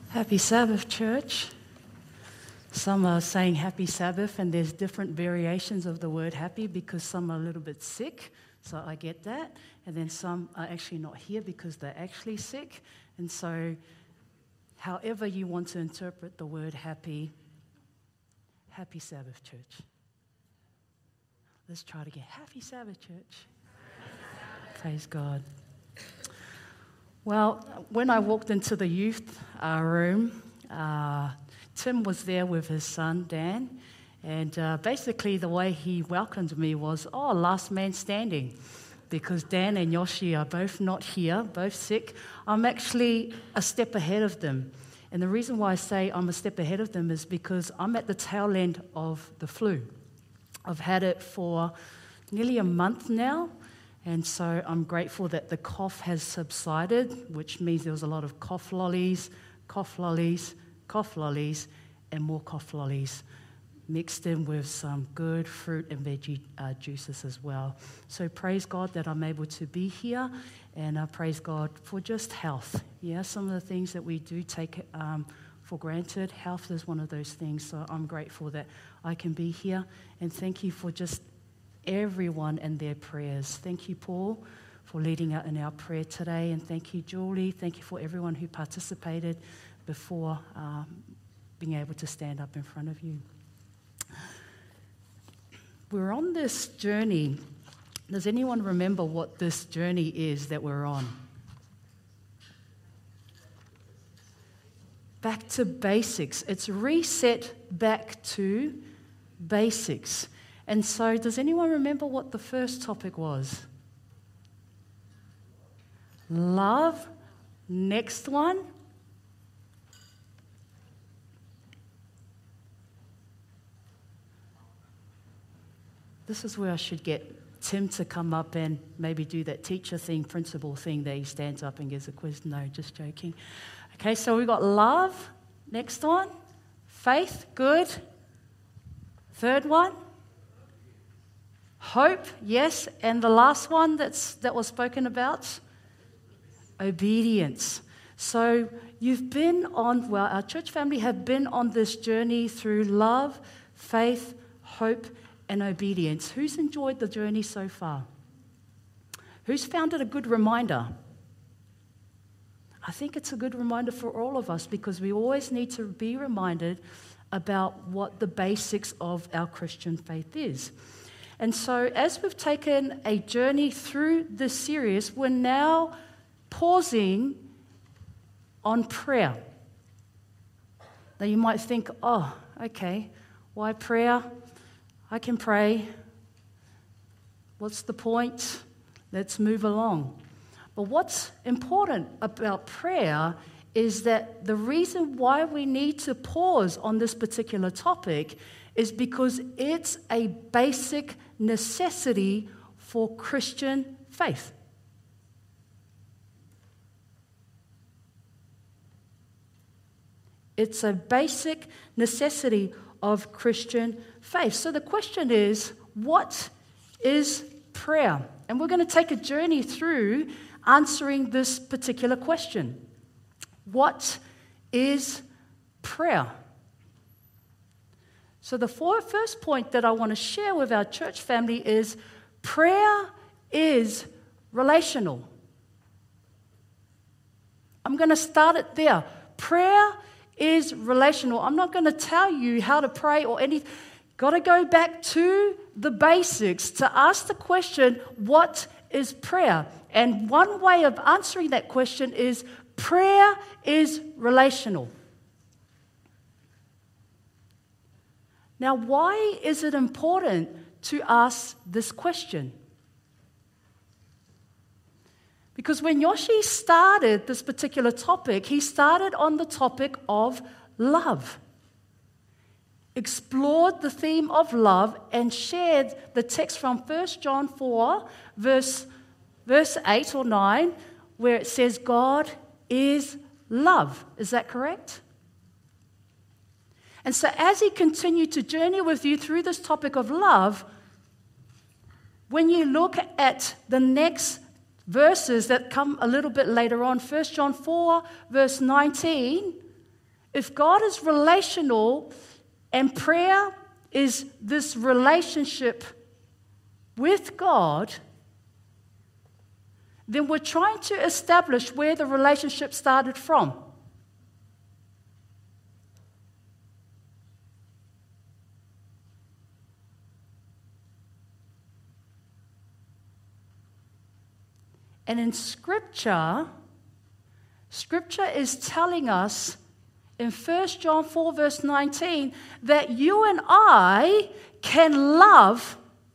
Happy Sabbath, church. Some are saying happy Sabbath, and there's different variations of the word happy because some are a little bit sick, so I get that. And then some are actually not here because they're actually sick. And so however you want to interpret the word happy, happy Sabbath, church. Let's try it again. Happy Sabbath, church. Praise God. Well, when I walked into the youth room, Tim was there with his son, Dan, and basically the way he welcomed me was, last man standing, because Dan and Yoshi are both not here, both sick. I'm actually a step ahead of them. And the reason why I say I'm a step ahead of them is because I'm at the tail end of the flu. I've had it for nearly a month now. And so I'm grateful that the cough has subsided, which means there was a lot of cough lollies, and more cough lollies mixed in with some good fruit and veggie juices as well. So praise God that I'm able to be here, and I praise God for just health. Yeah, some of the things that we do take for granted, health is one of those things. So I'm grateful that I can be here, and thank you for just everyone and their prayers. Thank you, Paul, for leading out in our prayer today, and thank you, Julie. Thank you for everyone who participated before being able to stand up in front of you. We're on this journey. Does anyone remember what this journey is that we're on? Back to basics. It's reset back to basics. And so, does anyone remember what the first topic was? Love. Next one. This is where I should get Tim to come up and maybe do that teacher thing, principal thing that he stands up and gives a quiz. No, just joking. Okay, so we've got love. Next one. Faith. Good. Third one. Hope, yes, and the last one that was spoken about, obedience. So you've been on, our church family have been on this journey through love, faith, hope, and obedience. Who's enjoyed the journey so far? Who's found it a good reminder? I think it's a good reminder for all of us because we always need to be reminded about what the basics of our Christian faith is. And so as we've taken a journey through this series, we're now pausing on prayer. Now you might think, okay, why prayer? I can pray. What's the point? Let's move along. But what's important about prayer is that the reason why we need to pause on this particular topic is because it's a basic necessity for Christian faith. It's a basic necessity of Christian faith. So the question is, what is prayer? And we're going to take a journey through answering this particular question. What is prayer? So the first point that I want to share with our church family is prayer is relational. I'm going to start it there. Prayer is relational. I'm not going to tell you how to pray or anything. Got to go back to the basics to ask the question, what is prayer? And one way of answering that question is prayer is relational. Now, why is it important to ask this question? Because when Yoshi started this particular topic, he started on the topic of love. Explored the theme of love and shared the text from 1 John 4, verse 8 or 9, where it says God is love. Is that correct? And so as he continued to journey with you through this topic of love, when you look at the next verses that come a little bit later on, 1 John 4, verse 19, If God is relational and prayer is this relationship with God, then we're trying to establish where the relationship started from. And in Scripture is telling us in 1 John 4 verse 19 that you and I can love,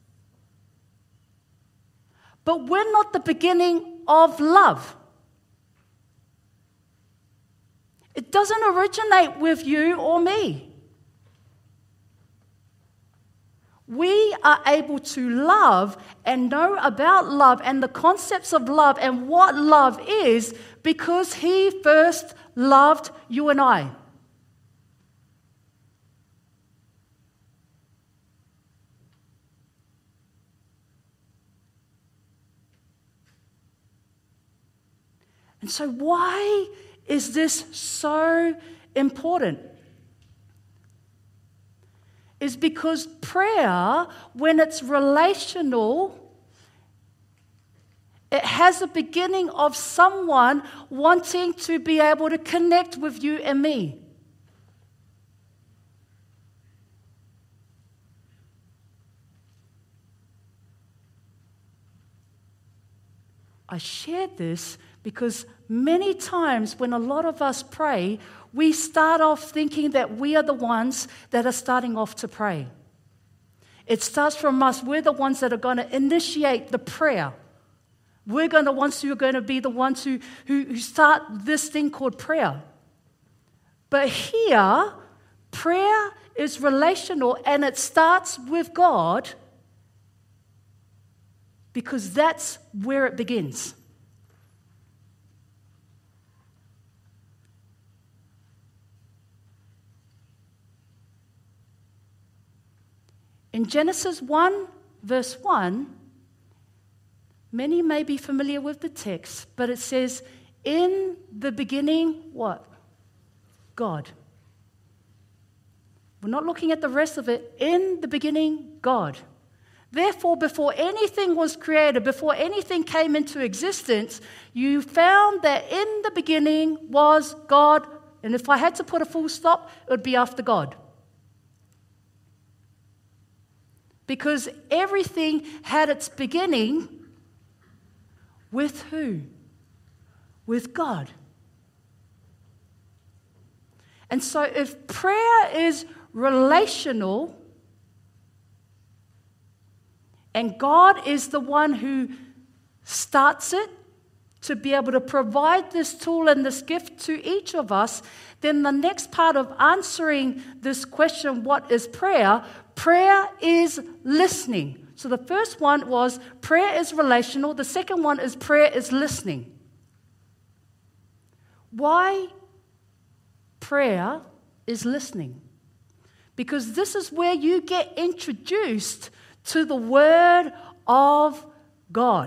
but we're not the beginning of love. It doesn't originate with you or me. We are able to love and know about love and the concepts of love and what love is because He first loved you and I. And so why is this so important? Is because prayer, when it's relational, it has a beginning of someone wanting to be able to connect with you and me. I shared this because many times when a lot of us pray, we start off thinking that we are the ones that are starting off to pray. It starts from us. We're the ones that are going to initiate the prayer. We're going to ones who are going to be the ones who start this thing called prayer. But here, prayer is relational and it starts with God because that's where it begins. In Genesis 1, verse 1, many may be familiar with the text, but it says, in the beginning, what? God. We're not looking at the rest of it. In the beginning, God. Therefore, before anything was created, before anything came into existence, you found that in the beginning was God. And if I had to put a full stop, it would be after God. Because everything had its beginning with who? With God. And so if prayer is relational and God is the one who starts it to be able to provide this tool and this gift to each of us, then the next part of answering this question, what is prayer? Prayer is listening. So the first one was prayer is relational. The second one is prayer is listening. Why prayer is listening? Because this is where you get introduced to the Word of God.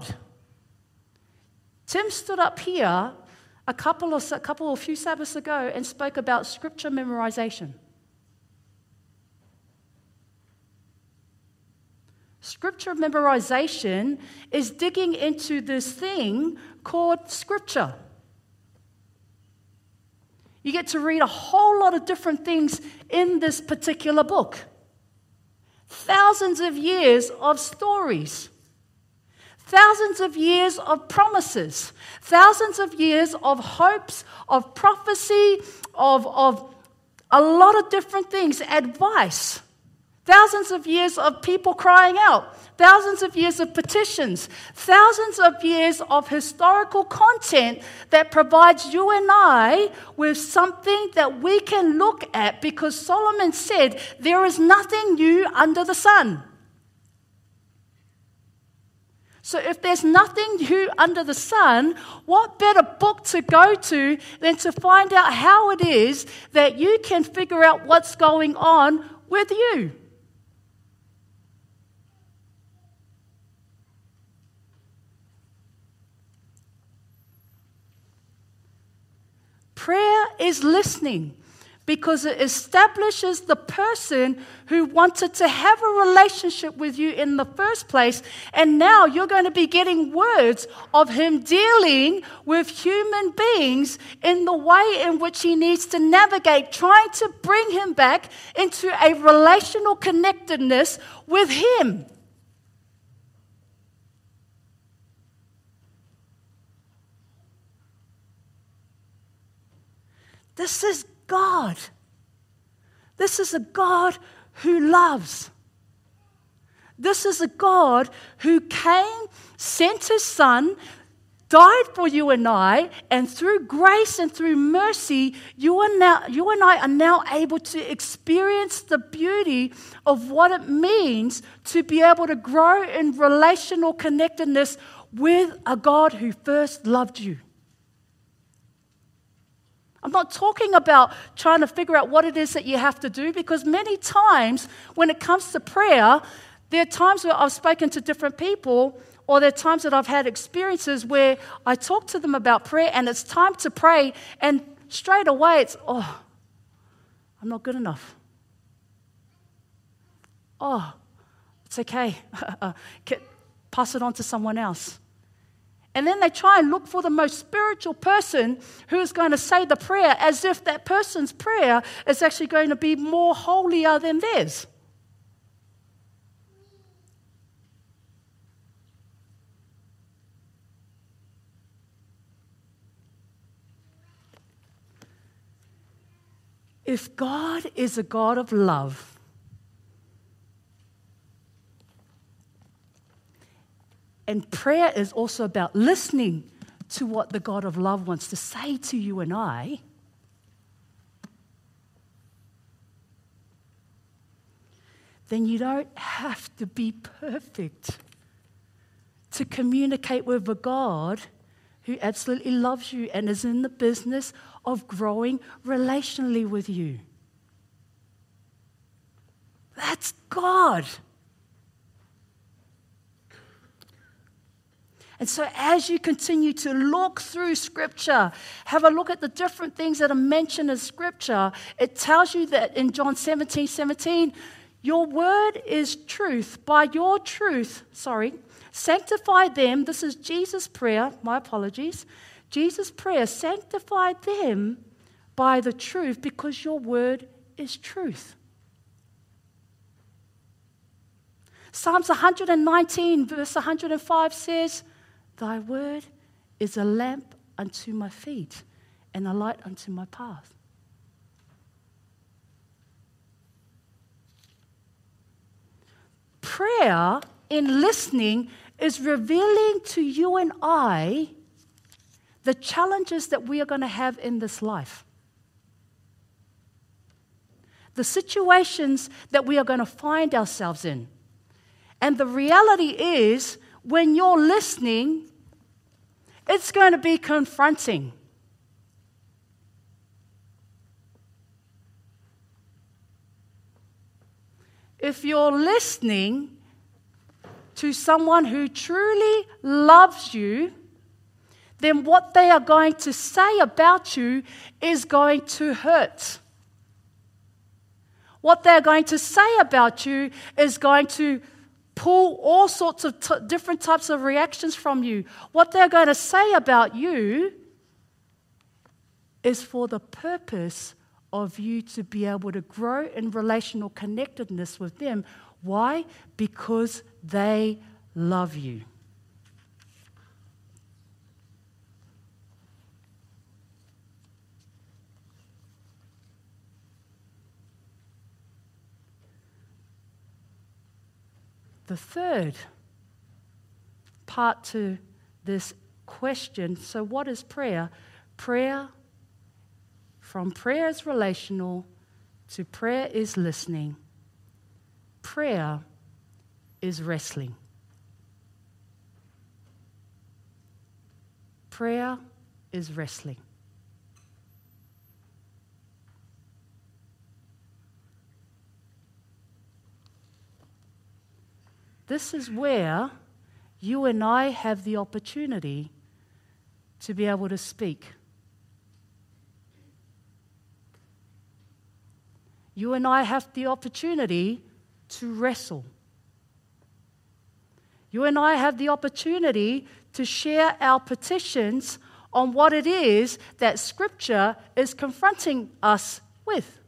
Tim stood up here a few Sabbaths ago and spoke about scripture memorization. Scripture memorization is digging into this thing called Scripture. You get to read a whole lot of different things in this particular book. Thousands of years of stories. Thousands of years of promises. Thousands of years of hopes, of prophecy, of a lot of different things, advice. Thousands of years of people crying out. Thousands of years of petitions. Thousands of years of historical content that provides you and I with something that we can look at, because Solomon said, there is nothing new under the sun. So if there's nothing new under the sun, what better book to go to than to find out how it is that you can figure out what's going on with you? Prayer is listening, because it establishes the person who wanted to have a relationship with you in the first place. And now you're going to be getting words of him dealing with human beings in the way in which he needs to navigate, trying to bring him back into a relational connectedness with him. This is God. This is a God who loves. This is a God who came, sent his Son, died for you and I, and through grace and through mercy, you and I are now able to experience the beauty of what it means to be able to grow in relational connectedness with a God who first loved you. I'm not talking about trying to figure out what it is that you have to do, because many times when it comes to prayer, there are times where I've spoken to different people, or there are times that I've had experiences where I talk to them about prayer and it's time to pray, and straight away it's, I'm not good enough. It's okay. Pass it on to someone else. And then they try and look for the most spiritual person who is going to say the prayer, as if that person's prayer is actually going to be more holier than theirs. If God is a God of love, and prayer is also about listening to what the God of love wants to say to you and I, then you don't have to be perfect to communicate with a God who absolutely loves you and is in the business of growing relationally with you. That's God. And so as you continue to look through Scripture, have a look at the different things that are mentioned in Scripture, it tells you that in John 17:17, your word is truth. By your truth, sanctify them. This is Jesus' prayer. My apologies. Jesus' prayer, sanctify them by the truth, because your word is truth. Psalms 119, verse 105 says, thy word is a lamp unto my feet and a light unto my path. Prayer in listening is revealing to you and I the challenges that we are going to have in this life. The situations that we are going to find ourselves in. And the reality is, when you're listening, it's going to be confronting. If you're listening to someone who truly loves you, then what they are going to say about you is going to hurt. What they're going to say about you is going to pull all sorts of different types of reactions from you. What they're going to say about you is for the purpose of you to be able to grow in relational connectedness with them. Why? Because they love you. The third part to this question, so what is prayer? Prayer is relational to prayer is listening. Prayer is wrestling. Prayer is wrestling. This is where you and I have the opportunity to be able to speak. you and I have the opportunity to wrestle. You and I have the opportunity to share our petitions on what it is that Scripture is confronting us with.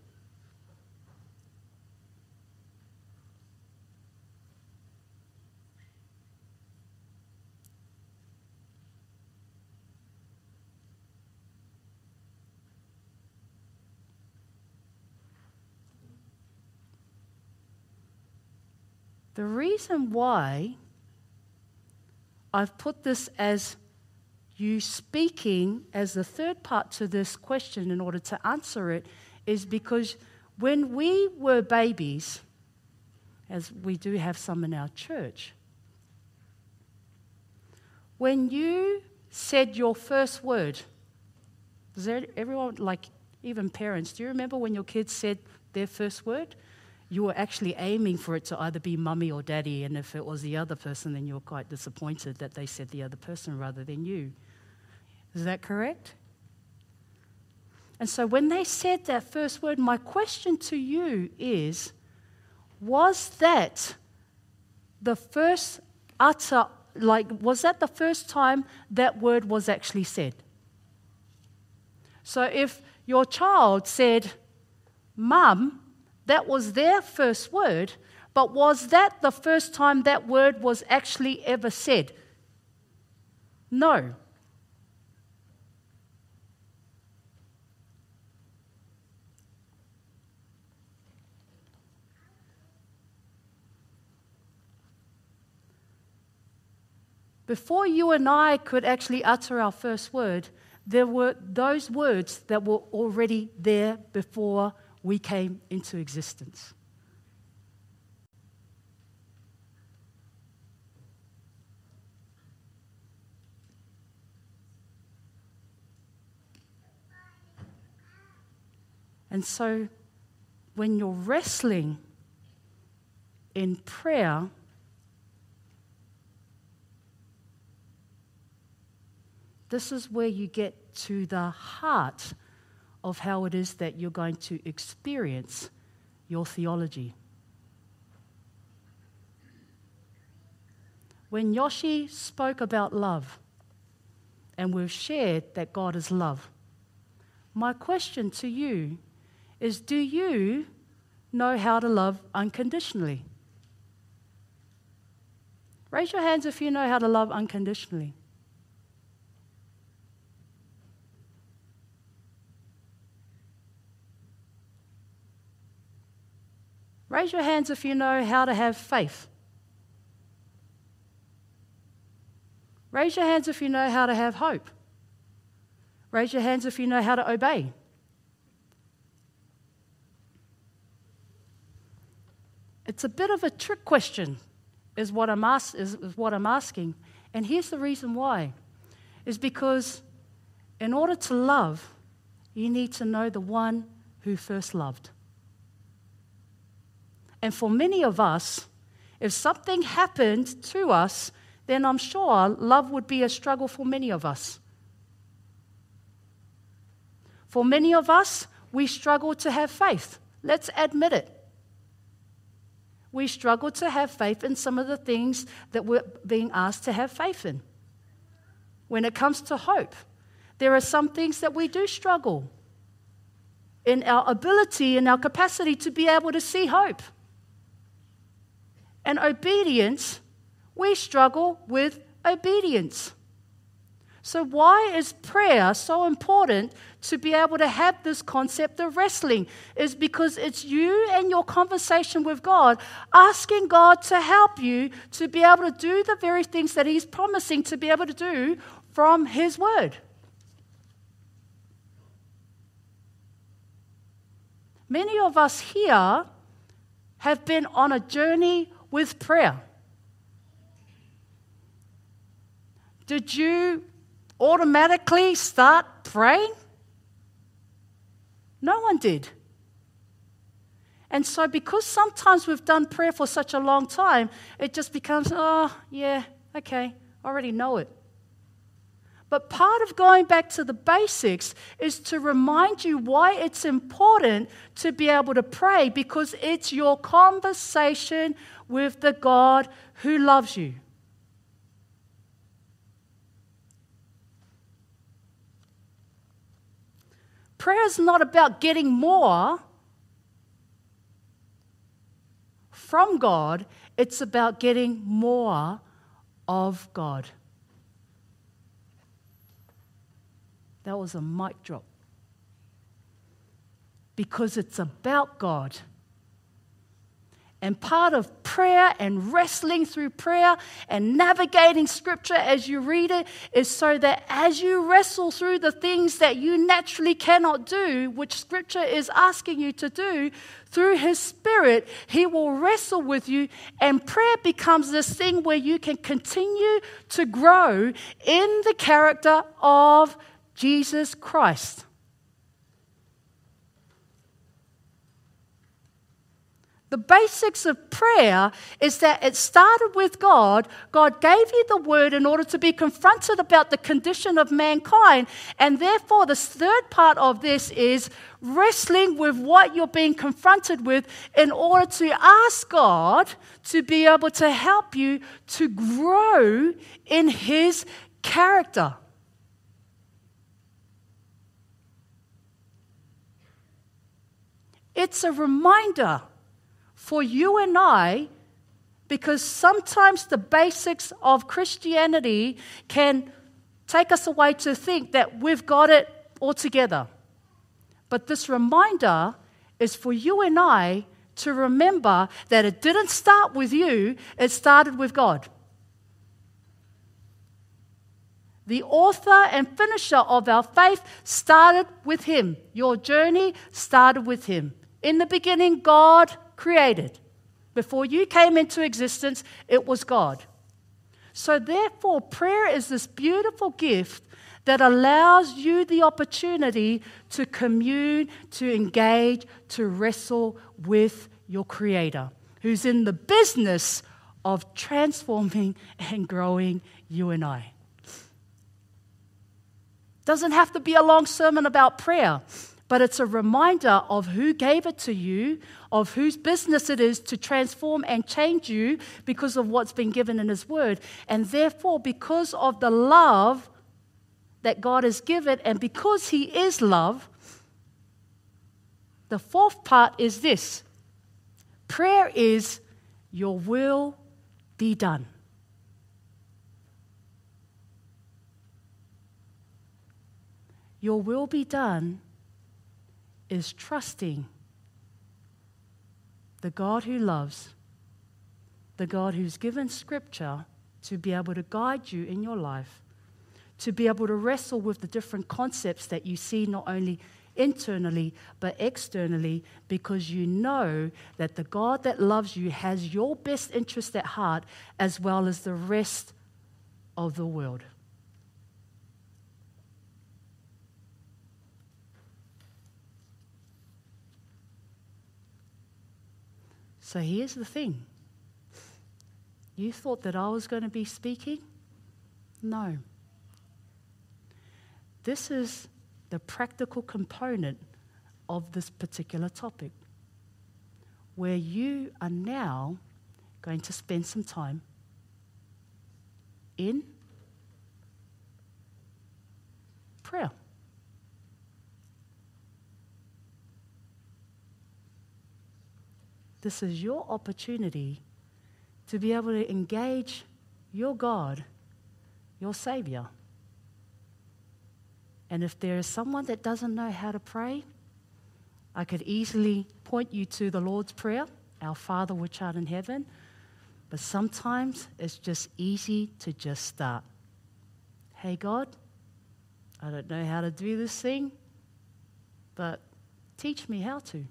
The reason why I've put this as you speaking as the third part to this question in order to answer it is because when we were babies, as we do have some in our church, when you said your first word, does everyone, like even parents, do you remember when your kids said their first word? You were actually aiming for it to either be mummy or daddy, and if it was the other person, then you were quite disappointed that they said the other person rather than you. Is that correct? And so when they said that first word, my question to you is, was that the first was that the first time that word was actually said? So if your child said, Mum, that was their first word, but was that the first time that word was actually ever said? No. Before you and I could actually utter our first word, there were those words that were already there before we came into existence. And so when you're wrestling in prayer, this is where you get to the heart of how it is that you're going to experience your theology. When Yoshi spoke about love, and we've shared that God is love, my question to you is, do you know how to love unconditionally? Raise your hands if you know how to love unconditionally. Raise your hands if you know how to have faith. Raise your hands if you know how to have hope. Raise your hands if you know how to obey. It's a bit of a trick question, is what I'm asking. And here's the reason why. Is because in order to love, you need to know the one who first loved. And for many of us, if something happened to us, then I'm sure love would be a struggle for many of us. For many of us, we struggle to have faith. Let's admit it. We struggle to have faith in some of the things that we're being asked to have faith in. When it comes to hope, there are some things that we do struggle in our ability and our capacity to be able to see hope. And obedience, we struggle with obedience. So why is prayer so important to be able to have this concept of wrestling? Is because it's you and your conversation with God, asking God to help you to be able to do the very things that He's promising to be able to do from His Word. Many of us here have been on a journey with prayer. Did you automatically start praying? No one did. And so because sometimes we've done prayer for such a long time, it just becomes, oh, yeah, okay, I already know it. But part of going back to the basics is to remind you why it's important to be able to pray, because it's your conversation with the God who loves you. Prayer is not about getting more from God, it's about getting more of God. That was a mic drop. Because it's about God. And part of prayer and wrestling through prayer and navigating Scripture as you read it is so that as you wrestle through the things that you naturally cannot do, which Scripture is asking you to do, through His Spirit, He will wrestle with you, and prayer becomes this thing where you can continue to grow in the character of Jesus Christ. The basics of prayer is that it started with God. God gave you the word in order to be confronted about the condition of mankind. And therefore, the third part of this is wrestling with what you're being confronted with in order to ask God to be able to help you to grow in His character. It's a reminder for you and I, because sometimes the basics of Christianity can take us away to think that we've got it all together. But this reminder is for you and I to remember that it didn't start with you, it started with God. The author and finisher of our faith started with Him. Your journey started with Him. In the beginning, God created. Before you came into existence, it was God. So therefore, prayer is this beautiful gift that allows you the opportunity to commune, to engage, to wrestle with your Creator, who's in the business of transforming and growing you and I. Doesn't have to be a long sermon about prayer, but it's a reminder of who gave it to you, of whose business it is to transform and change you because of what's been given in His Word. And therefore, because of the love that God has given, and because He is love, the fourth part is this. Prayer is, your will be done. Your will be done is trusting the God who loves, the God who's given Scripture to be able to guide you in your life, to be able to wrestle with the different concepts that you see not only internally but externally, because you know that the God that loves you has your best interest at heart as well as the rest of the world. So here's the thing. You thought that I was going to be speaking? No. This is the practical component of this particular topic, where you are now going to spend some time in prayer. This is your opportunity to be able to engage your God, your Savior. And if there is someone that doesn't know how to pray, I could easily point you to the Lord's Prayer, Our Father which art in heaven. But sometimes it's just easy to just start. Hey God, I don't know how to do this thing, but teach me how to.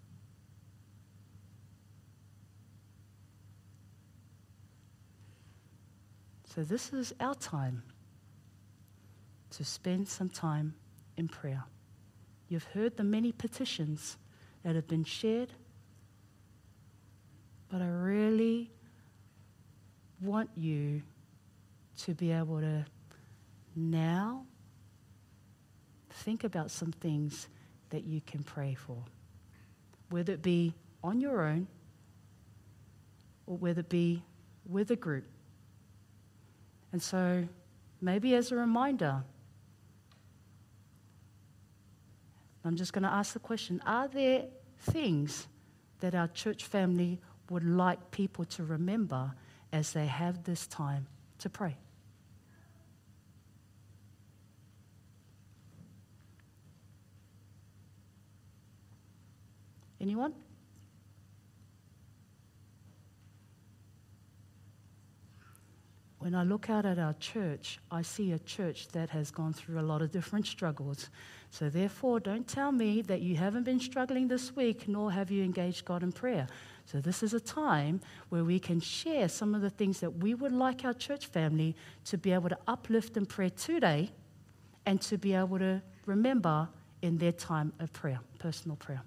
So this is our time to spend some time in prayer. You've heard the many petitions that have been shared, but I really want you to be able to now think about some things that you can pray for, whether it be on your own or whether it be with a group. And so maybe as a reminder, I'm just going to ask the question, are there things that our church family would like people to remember as they have this time to pray? Anyone? When I look out at our church, I see a church that has gone through a lot of different struggles. So therefore, don't tell me that you haven't been struggling this week, nor have you engaged God in prayer. So this is a time where we can share some of the things that we would like our church family to be able to uplift in prayer today and to be able to remember in their time of prayer, personal prayer.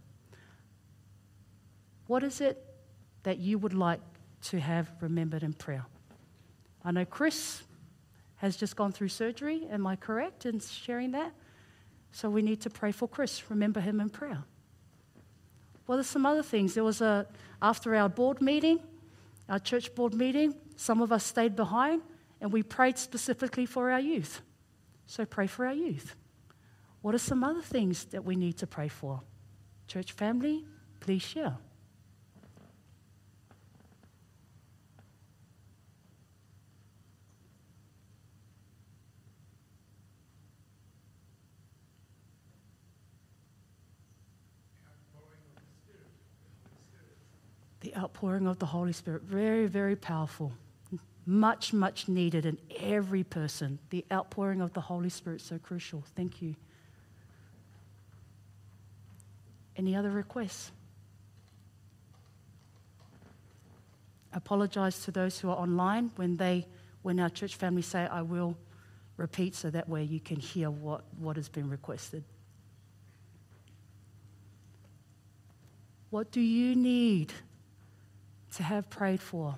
What is it that you would like to have remembered in prayer? I know Chris has just gone through surgery. Am I correct in sharing that? So we need to pray for Chris. Remember him in prayer. Well, there's some other things. There was after our board meeting, our church board meeting, some of us stayed behind and we prayed specifically for our youth. So pray for our youth. What are some other things that we need to pray for? Church family, please share. The outpouring of the Holy Spirit, very, very powerful. Much, much needed in every person. The outpouring of the Holy Spirit, so crucial. Thank you. Any other requests? I apologize to those who are online when our church family say, I will repeat, so that way you can hear what has been requested. What do you need to have prayed for?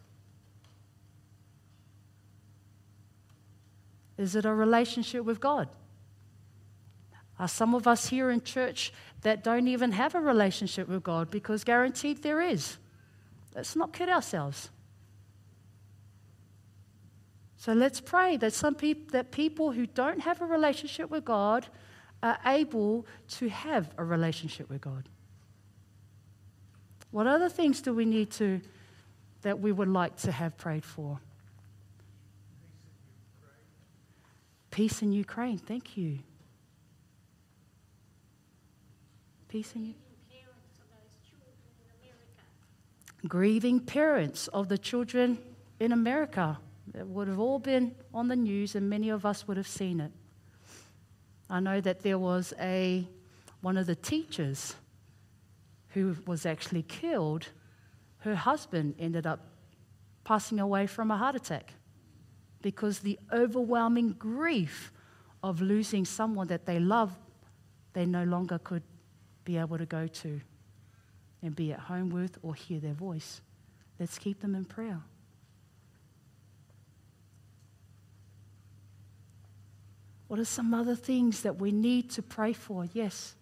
Is it a relationship with God? Are some of us here in church that don't even have a relationship with God? Because guaranteed there is. Let's not kid ourselves. So let's pray that people who don't have a relationship with God are able to have a relationship with God. What other things do we need that we would like to have prayed for? Peace in Ukraine. Thank you. Peace in Ukraine. Grieving parents of the children in America. It would have all been on the news and many of us would have seen it. I know that there was one of the teachers who was actually killed. Her husband ended up passing away from a heart attack because the overwhelming grief of losing someone that they love, they no longer could be able to go to and be at home with or hear their voice. Let's keep them in prayer. What are some other things that we need to pray for? Yes.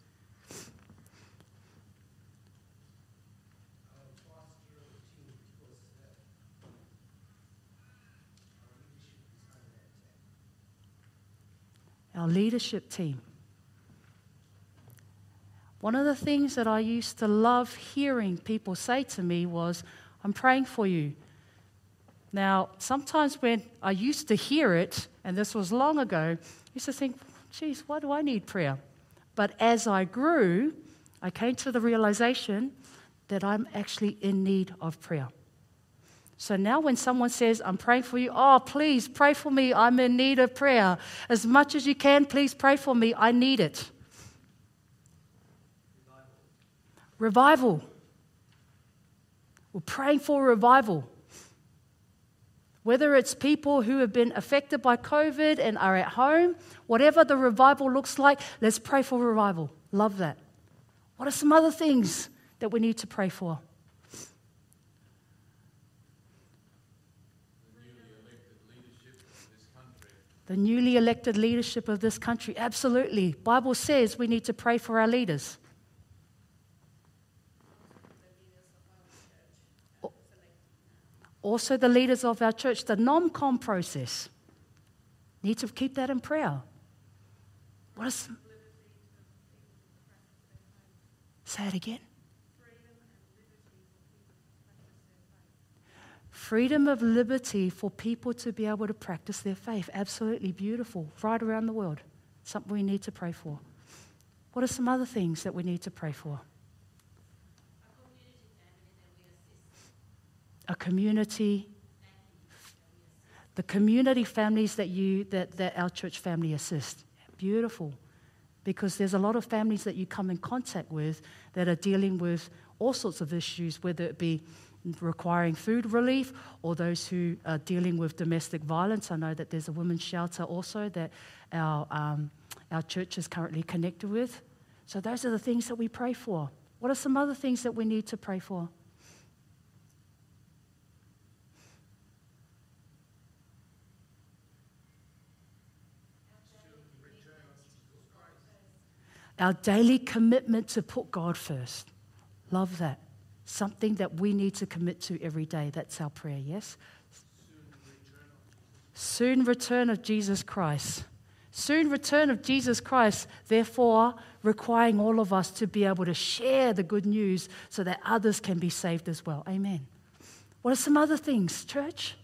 Our leadership team. One of the things that I used to love hearing people say to me was, I'm praying for you. Now, sometimes when I used to hear it, and this was long ago, I used to think, geez, why do I need prayer? But as I grew, I came to the realization that I'm actually in need of prayer. So now when someone says, I'm praying for you, oh, please pray for me, I'm in need of prayer. As much as you can, please pray for me, I need it. Revival. We're praying for revival. Whether it's people who have been affected by COVID and are at home, whatever the revival looks like, let's pray for revival. Love that. What are some other things that we need to pray for? The newly elected leadership of this country, absolutely. Bible says we need to pray for our leaders. Also the leaders of our church, the nom-com process. Need to keep that in prayer. What is... Say it again. Freedom of liberty for people to be able to practice their faith. Absolutely beautiful. Right around the world. Something we need to pray for. What are some other things that we need to pray for? A community. The community families that our church family assist. Beautiful. Because there's a lot of families that you come in contact with that are dealing with all sorts of issues, whether it be requiring food relief or those who are dealing with domestic violence. I know that there's a women's shelter also that our church is currently connected with. So those are the things that we pray for. What are some other things that we need to pray for? Our daily commitment to put God first. Love that. Something that we need to commit to every day. That's our prayer, yes? Soon return of Jesus Christ. Soon return of Jesus Christ, therefore requiring all of us to be able to share the good news so that others can be saved as well. Amen. What are some other things, church?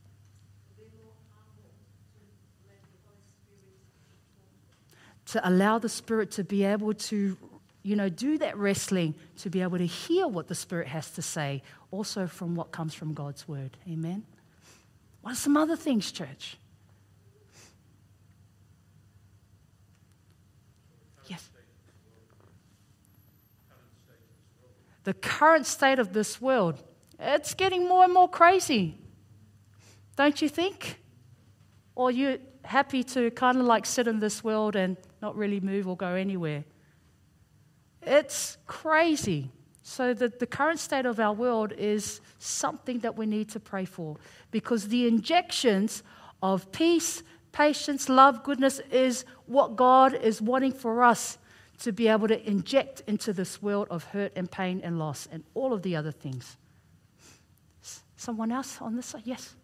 To allow the Spirit to be able to, do that wrestling, to be able to hear what the Spirit has to say, also from what comes from God's Word. Amen? What are some other things, church? Yes. The current state of this world, it's getting more and more crazy. Don't you think? Or you happy to kind of like sit in this world and not really move or go anywhere? It's crazy. So the current state of our world is something that we need to pray for, because the injections of peace, patience, love, goodness is what God is wanting for us to be able to inject into this world of hurt and pain and loss and all of the other things. Someone else on this side? Yes.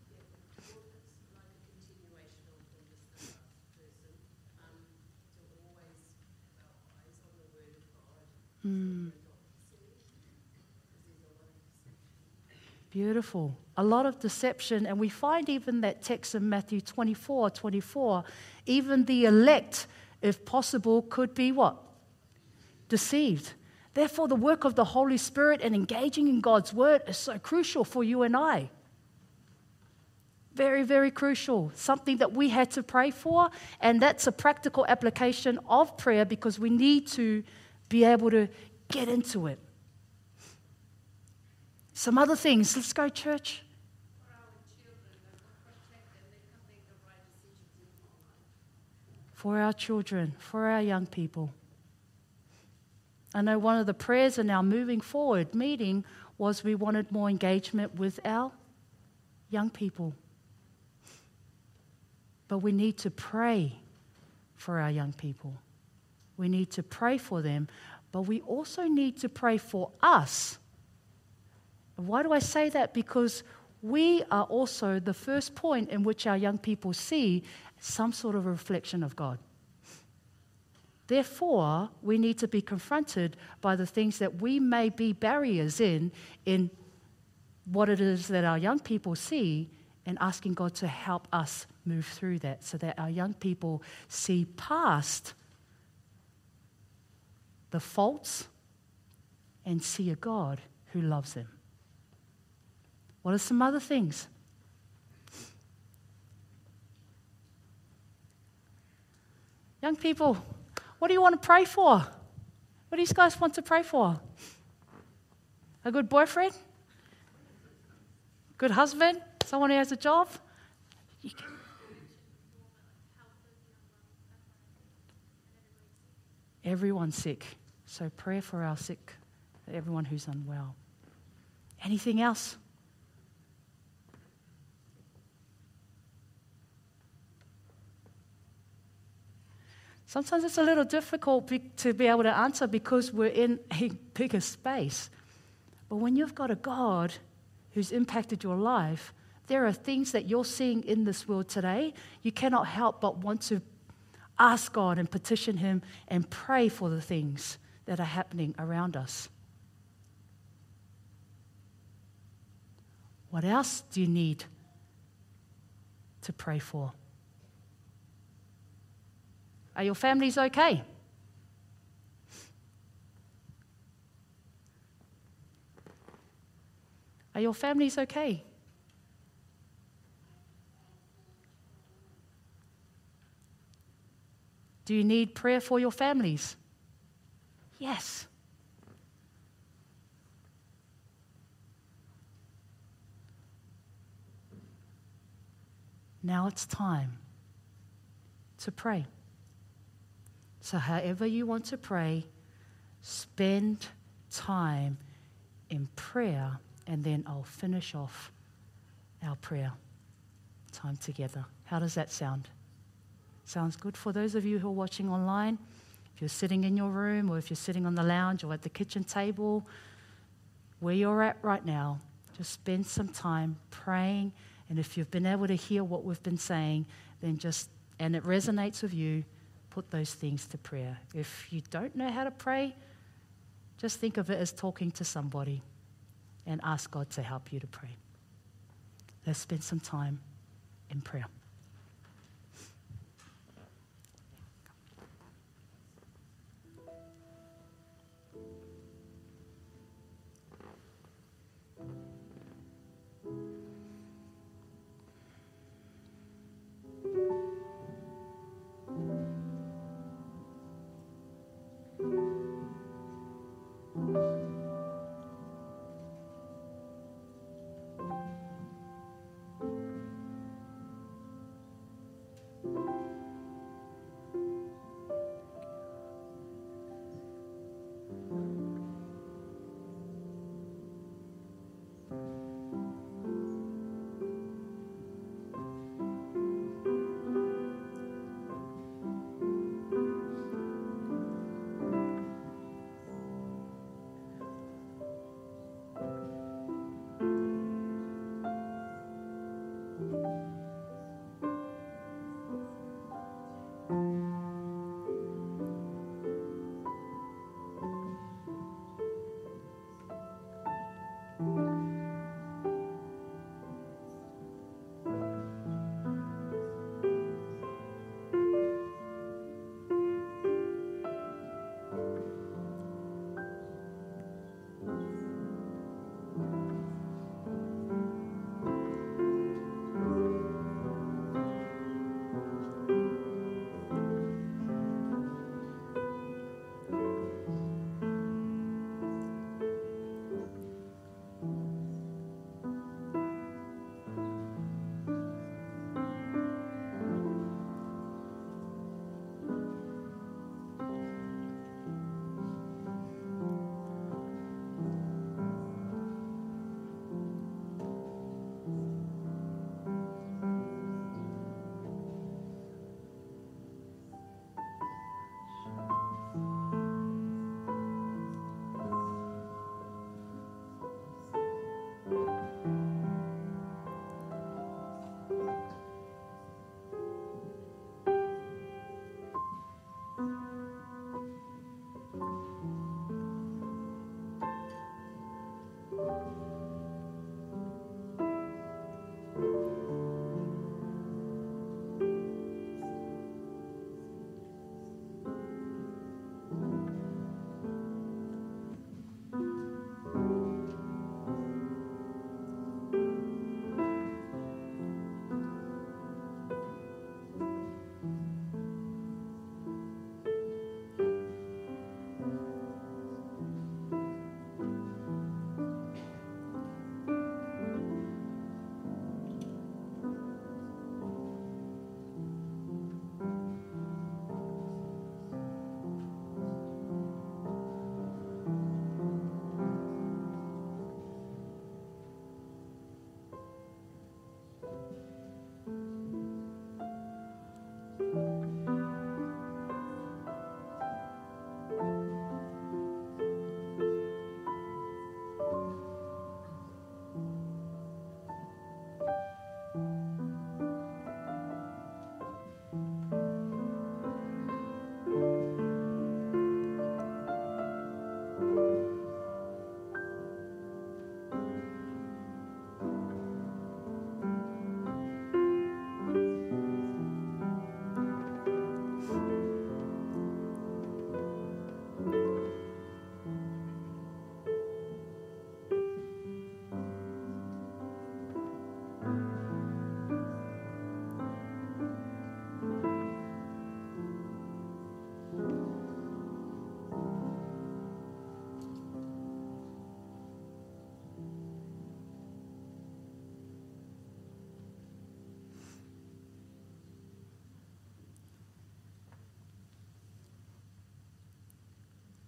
Beautiful. A lot of deception, and we find even that text in Matthew 24, even the elect, if possible, could be what? Deceived. Therefore, the work of the Holy Spirit and engaging in God's Word is so crucial for you and I. Very, very crucial. Something that we had to pray for, and that's a practical application of prayer because we need to be able to get into it. Some other things. Let's go, church. For our children, for our young people. I know one of the prayers in our moving forward meeting was we wanted more engagement with our young people. But we need to pray for our young people. We need to pray for them, but we also need to pray for us. Why do I say that? Because we are also the first point in which our young people see some sort of a reflection of God. Therefore, we need to be confronted by the things that we may be barriers in what it is that our young people see, and asking God to help us move through that so that our young people see past the faults and see a God who loves them. What are some other things? Young people, what do you want to pray for? What do you guys want to pray for? A good boyfriend? Good husband? Someone who has a job? Everyone's sick. So prayer for our sick, everyone who's unwell. Anything else? Sometimes it's a little difficult to be able to answer because we're in a bigger space. But when you've got a God who's impacted your life, there are things that you're seeing in this world today. You cannot help but want to ask God and petition Him and pray for the things that are happening around us. What else do you need to pray for? Are your families okay? Are your families okay? Do you need prayer for your families? Yes. Now it's time to pray. So however you want to pray, spend time in prayer, and then I'll finish off our prayer time together. How does that sound? Sounds good for those of you who are watching online? If you're sitting in your room, or if you're sitting on the lounge or at the kitchen table, where you're at right now, just spend some time praying. And if you've been able to hear what we've been saying, then and it resonates with you, put those things to prayer. If you don't know how to pray, just think of it as talking to somebody and ask God to help you to pray. Let's spend some time in prayer.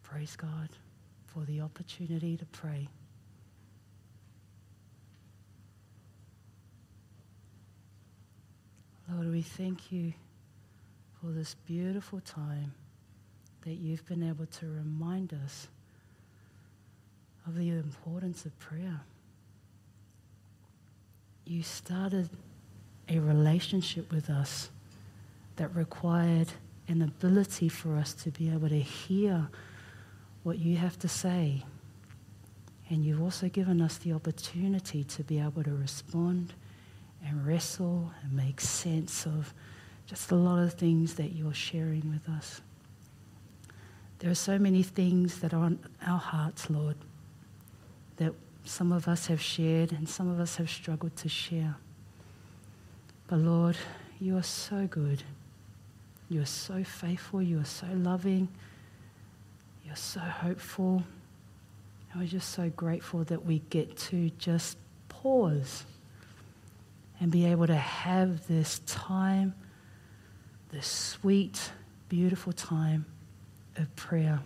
Praise God for the opportunity to pray. Lord, we thank you for this beautiful time that you've been able to remind us of the importance of prayer. You started a relationship with us that required an ability for us to be able to hear what you have to say. And you've also given us the opportunity to be able to respond and wrestle and make sense of just a lot of things that you're sharing with us. There are so many things that are on our hearts, Lord, that some of us have shared and some of us have struggled to share. But Lord, you are so good. You are so faithful. You are so loving. You're so hopeful. And we're just so grateful that we get to just pause and be able to have this time, this sweet, beautiful time of prayer.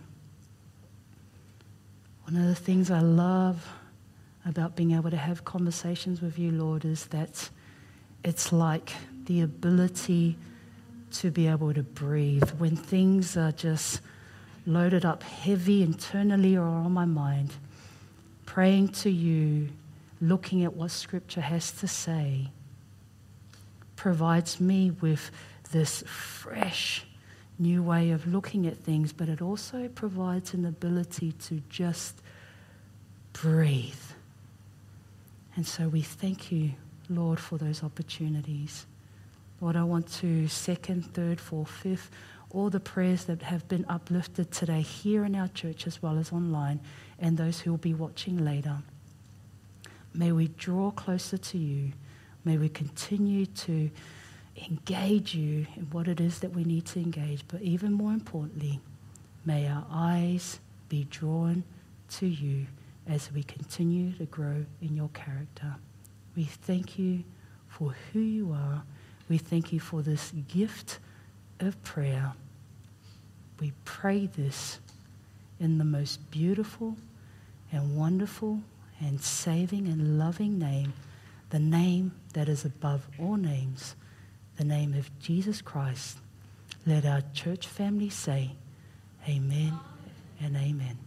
One of the things I love about being able to have conversations with you, Lord, is that it's like the ability to be able to breathe. When things are just loaded up heavy internally or on my mind, praying to you, looking at what Scripture has to say, provides me with this fresh new way of looking at things, but it also provides an ability to just breathe. And so we thank you, Lord, for those opportunities. Lord, I want to second, third, fourth, fifth, all the prayers that have been uplifted today here in our church as well as online, and those who will be watching later. May we draw closer to you. May we continue to engage you in what it is that we need to engage. But even more importantly, may our eyes be drawn to you as we continue to grow in your character. We thank you for who you are. We thank you for this gift of prayer. We pray this in the most beautiful and wonderful and saving and loving name, the name that is above all names, the name of Jesus Christ. Let our church family say, amen and amen.